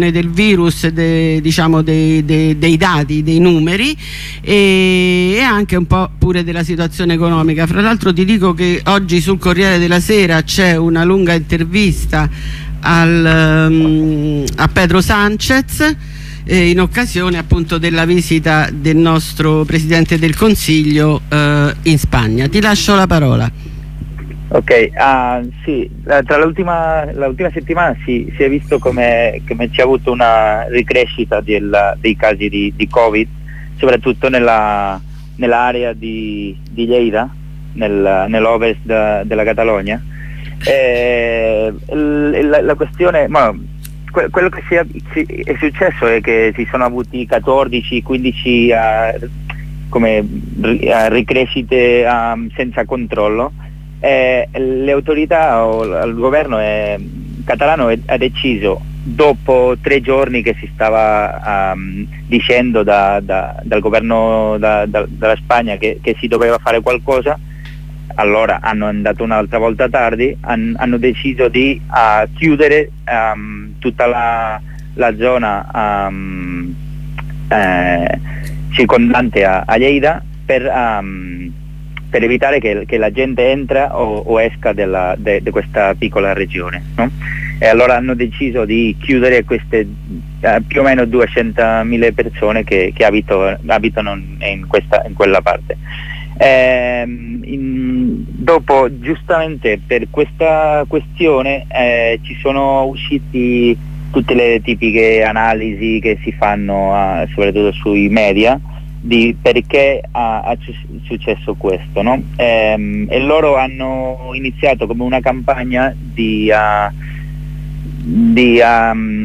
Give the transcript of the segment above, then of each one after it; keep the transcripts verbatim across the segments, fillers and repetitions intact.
del virus, de, diciamo dei, dei, dei dati, dei numeri e, e anche un po' pure della situazione economica. Fra l'altro ti dico che oggi sul Corriere della Sera c'è una lunga intervista al, um, a Pedro Sanchez eh, in occasione appunto della visita del nostro Presidente del Consiglio eh, in Spagna. Ti lascio la parola. Ok, uh, sì, tra l'ultima l'ultima settimana si, si è visto come, come c'è avuto una ricrescita del, dei casi di, di Covid, soprattutto nella, nell'area di, di Lleida, nel, nell'ovest de, della Catalogna. E, la, la questione, ma, que, quello che si è, si, è successo è che si sono avuti quattordici quindici uh, come uh, ricrescite um, senza controllo. Eh, le autorità o il governo eh, catalano è, ha deciso, dopo tre giorni che si stava um, dicendo da, da, dal governo da, da, dalla Spagna che, che si doveva fare qualcosa, allora hanno andato un'altra volta tardi, han, hanno deciso di uh, chiudere um, tutta la, la zona um, eh, circondante a, a Lleida per um, per evitare che, che la gente entra o, o esca di de, de questa piccola regione, no? E allora hanno deciso di chiudere queste eh, più o meno duecentomila persone che, che abito, abitano in, questa, in quella parte. Eh, in, dopo, giustamente per questa questione eh, ci sono usciti tutte le tipiche analisi che si fanno uh, soprattutto sui media di perché ha, ha successo questo, no? Ehm, e loro hanno iniziato come una campagna di, uh, di um,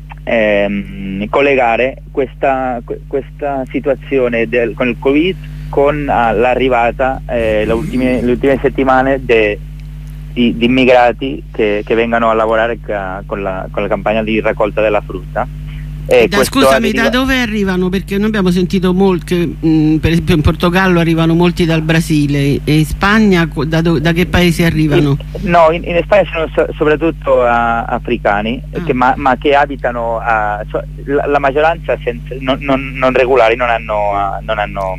ehm, collegare questa, questa situazione del, con il Covid con uh, l'arrivata eh, le, ultime, le ultime settimane de, di, di immigrati che, che vengano a lavorare ca, con, la, con la campagna di raccolta della frutta. Eh, da, scusami, arriva... da dove arrivano? Perché noi abbiamo sentito molto che mh, per esempio in Portogallo arrivano molti dal Brasile, e in Spagna da, do... da che paesi arrivano? In, no, in, in Spagna sono so, soprattutto uh, africani, ah. che, ma, ma che abitano, uh, so, la, la maggioranza senza, non, non, non regolari, non hanno, uh, non hanno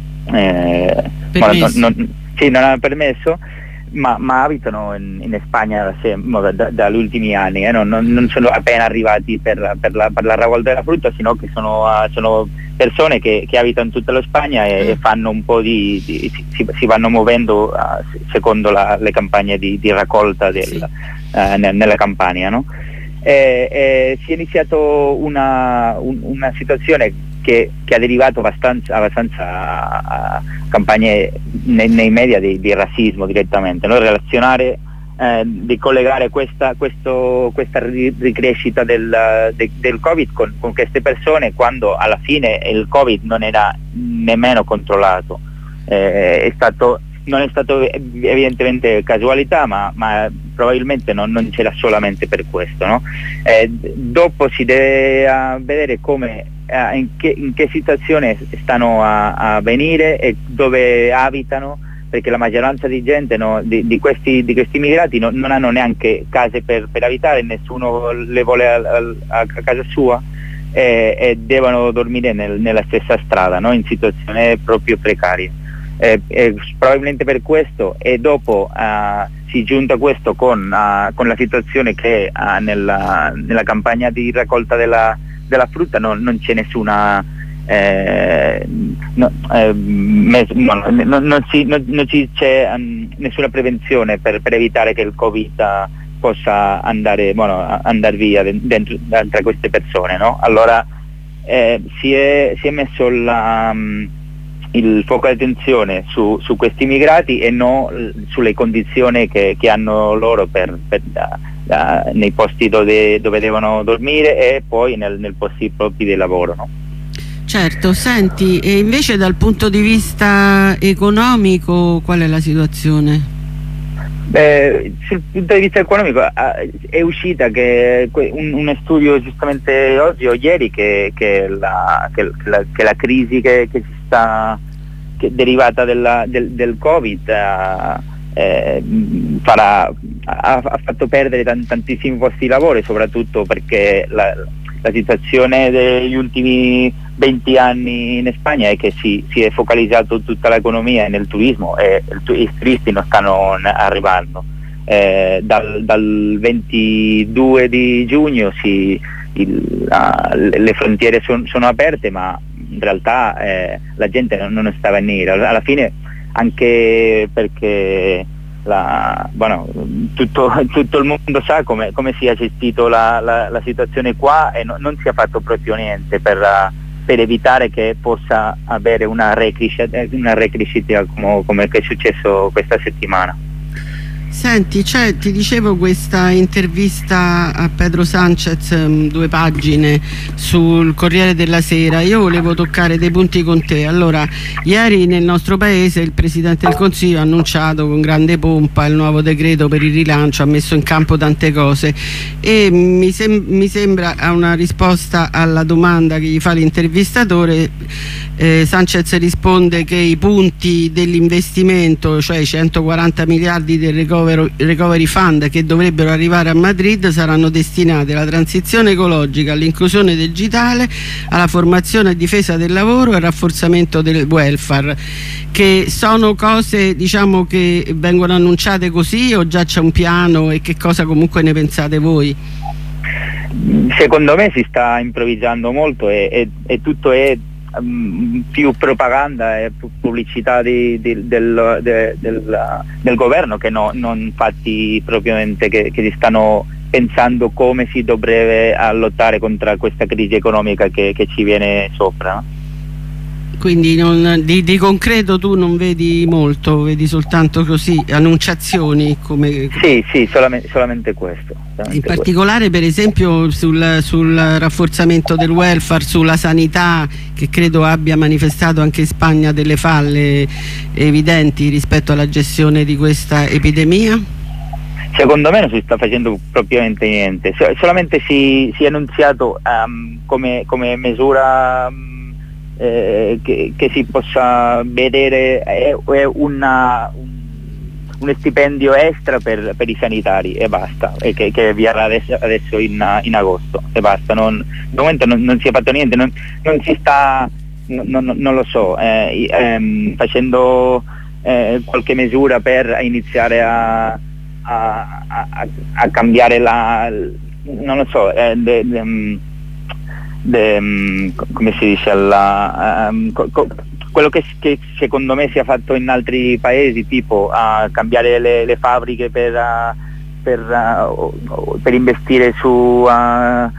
eh, permesso. Non, non, sì, non hanno permesso. Ma, ma abitano in, in Spagna da, da, dagli ultimi anni, eh? non, non, non sono appena arrivati per, per, la, per la raccolta della frutta, sino che sono, uh, sono persone che, che abitano in tutta la Spagna e, mm. e fanno un po' di, di si, si vanno muovendo uh, secondo la, le campagne di, di raccolta del, sì. uh, ne, nella Campania, no? E, e si è iniziato una, un, una situazione che, che ha derivato abbastanza, abbastanza a, a campagne nei, nei media di, di razzismo direttamente, no? Relazionare, eh, di collegare questa, questo, questa ricrescita del, de, del Covid con, con queste persone, quando alla fine il Covid non era nemmeno controllato. Eh, è stato, non è stato evidentemente casualità, ma, ma probabilmente non, non c'era solamente per questo, no? Eh, dopo si deve uh, vedere come Uh, in, che, in che situazione stanno a, a venire e dove abitano, perché la maggioranza di gente, no, di, di, questi, di questi immigrati no, non hanno neanche case per, per abitare, nessuno le vuole a, a, a casa sua e, e devono dormire nel, nella stessa strada, no, in situazioni proprio precarie. Eh, eh, probabilmente per questo, e dopo uh, si giunta questo con, uh, con la situazione che uh, nella, nella campagna di raccolta della della frutta non, non c'è nessuna eh, no, eh, mes, no, no, non, si, non, non ci c'è um, nessuna prevenzione per, per evitare che il Covid uh, possa andare, bueno, andare via dentro, tra queste persone, no? Allora eh, si, è, si è messo la, um, il fuoco di attenzione su, su questi immigrati e non sulle condizioni che, che hanno loro per, per uh, Uh, nei posti dove, dove devono dormire e poi nel, nel posti propri di lavoro, no? Certo. Senti, e invece dal punto di vista economico qual è la situazione? Beh, sul punto di vista economico uh, è uscita che un, un studio giustamente oggi o ieri che, che, la, che, la, che la crisi che, che si sta che derivata della, del, del Covid uh, Eh, farà, ha, ha fatto perdere tant, tantissimi posti di lavoro, soprattutto perché la, la situazione degli ultimi venti anni in Spagna è che si, si è focalizzato tutta l'economia nel turismo e il, i turisti non stanno arrivando. Eh, dal, dal ventidue di giugno si, il, la, le frontiere son, sono aperte, ma in realtà eh, la gente non, non sta a venire. Alla fine, anche perché la, bueno, tutto, tutto il mondo sa come, come si è gestito la, la, la situazione qua e no, non si è fatto proprio niente per, per evitare che possa avere una recrescita, una recrescita come, come è successo questa settimana. Senti, cioè, ti dicevo questa intervista a Pedro Sánchez, um, due pagine sul Corriere della Sera. Io volevo toccare dei punti con te. Allora, ieri nel nostro paese il Presidente del Consiglio ha annunciato con grande pompa il nuovo decreto per il rilancio, ha messo in campo tante cose e mi, sem mi sembra a una risposta alla domanda che gli fa l'intervistatore, eh, Sánchez risponde che i punti dell'investimento, cioè i centoquaranta miliardi del Recovery Fund che dovrebbero arrivare a Madrid, saranno destinati alla transizione ecologica, all'inclusione digitale, alla formazione e difesa del lavoro e al rafforzamento del welfare, che sono cose, diciamo, che vengono annunciate così o già c'è un piano, e che cosa comunque ne pensate voi? Secondo me si sta improvvisando molto e, e, e tutto è Um, più propaganda e pubblicità di, di, del, de, del, del governo che no, non fatti propriamente che, che si stanno pensando come si dovrebbe lottare contro questa crisi economica che, che ci viene sopra. Quindi non, di, di concreto tu non vedi molto, vedi soltanto così annunciazioni come... Sì, sì, solamente, solamente questo. Solamente in particolare questo. Per esempio sul, sul rafforzamento del welfare, sulla sanità, che credo abbia manifestato anche in Spagna delle falle evidenti rispetto alla gestione di questa epidemia? Secondo me non si sta facendo propriamente niente, solamente si, si è annunziato um, come, come misura... Um, Eh, che, che si possa vedere è, è una, un, un stipendio extra per, per i sanitari e basta, e che, che avverrà adesso, adesso in, in agosto e basta. Non, al momento non, non si è fatto niente, non, non si sta, non, non lo so, eh, ehm, facendo eh, qualche misura per iniziare a, a, a, a cambiare la, non lo so, eh, de, de, De, um, come si dice la, um, co, co, quello che, che secondo me si è fatto in altri paesi, tipo a uh, cambiare le, le fabbriche per, uh, per, uh, per investire su uh,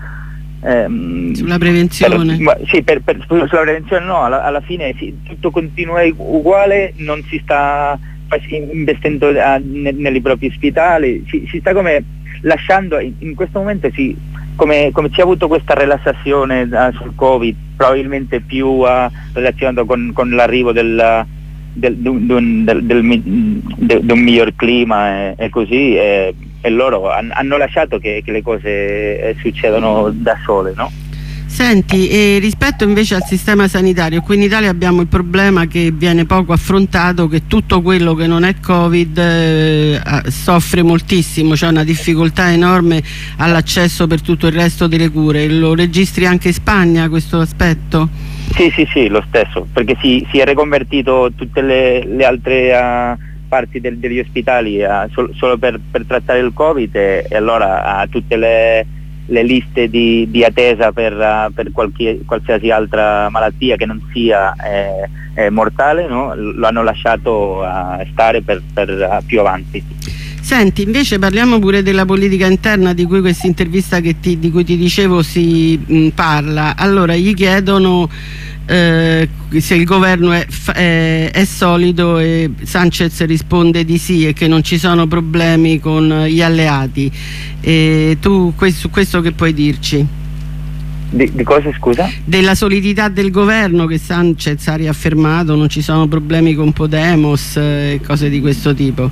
um, sulla prevenzione. Per, sì, per, per, sulla prevenzione no, alla, alla fine sì, tutto continua uguale, non si sta investendo uh, ne, nei propri ospedali, si, si sta come lasciando, in, in questo momento si Come, come ci ha avuto questa rilassazione uh, sul Covid, probabilmente più uh, relazionato con, con l'arrivo del, del, del, del, del, del miglior clima e, e così, e, e loro han, hanno lasciato che, che le cose succedono da sole, no? Senti, e rispetto invece al sistema sanitario, qui in Italia abbiamo il problema che viene poco affrontato, che tutto quello che non è Covid eh, soffre moltissimo, c'è una difficoltà enorme all'accesso per tutto il resto delle cure. Lo registri anche in Spagna questo aspetto? Sì, sì, sì, lo stesso, perché si, si è riconvertito tutte le, le altre uh, parti del, degli ospedali uh, sol, solo per, per trattare il Covid e, e allora uh, tutte le le liste di, di attesa per, uh, per qualche, qualsiasi altra malattia che non sia eh, eh, mortale, no? Lo hanno lasciato uh, stare per, per uh, più avanti. Senti, invece parliamo pure della politica interna di cui questa intervista che ti, di cui ti dicevo si mh, parla. Allora gli chiedono eh, se il governo è, è, è solido e Sánchez risponde di sì e che non ci sono problemi con gli alleati. E tu su questo che puoi dirci? Di, di cosa, scusa? Della solidità del governo che Sánchez ha riaffermato, non ci sono problemi con Podemos e eh, cose di questo tipo.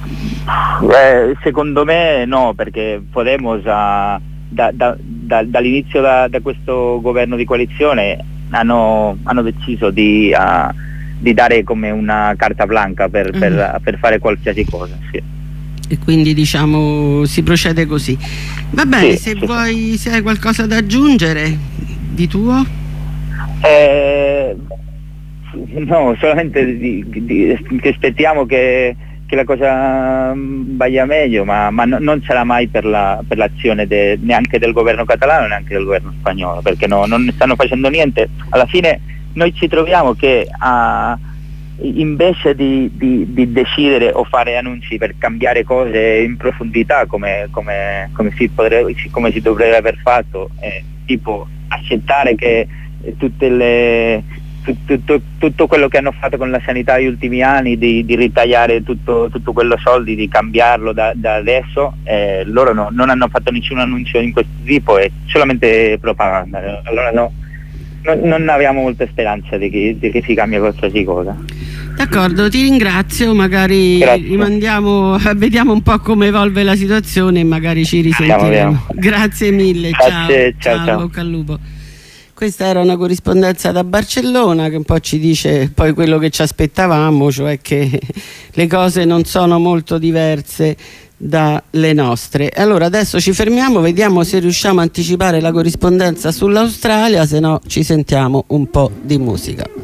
Eh, secondo me no, perché Podemos ha, da, da, da, dall'inizio da, da questo governo di coalizione hanno, hanno deciso di, uh, di dare come una carta blanca per, mm. per, per fare qualsiasi cosa, sì. E quindi diciamo si procede così. Va bene, sì, se sì, vuoi, se hai qualcosa da aggiungere. di tuo? Eh, no, solamente di, di, che aspettiamo che, che la cosa vada meglio, ma, ma no, non sarà mai per, la, per l'azione de, neanche del governo catalano neanche del governo spagnolo, perché no, non stanno facendo niente. Alla fine noi ci troviamo che a, invece di, di, di decidere o fare annunci per cambiare cose in profondità come, come, come, si, potrebbe, come si dovrebbe aver fatto, eh, tipo accettare che tutte le, tutto, tutto quello che hanno fatto con la sanità negli ultimi anni, di, di ritagliare tutto, tutto quello soldi, di cambiarlo da, da adesso, eh, loro no, non hanno fatto nessun annuncio in questo tipo, è solamente propaganda. Allora no, non, non abbiamo molta speranza di che, di che si cambia qualsiasi cosa. D'accordo, ti ringrazio, magari rimandiamo, vediamo un po' come evolve la situazione e magari ci risentiremo. Grazie mille, Grazie, ciao, ciao, ciao, bocca al lupo. Questa era una corrispondenza da Barcellona che un po' ci dice poi quello che ci aspettavamo, cioè che le cose non sono molto diverse dalle nostre. Allora adesso ci fermiamo, vediamo se riusciamo a anticipare la corrispondenza sull'Australia, se no ci sentiamo un po' di musica.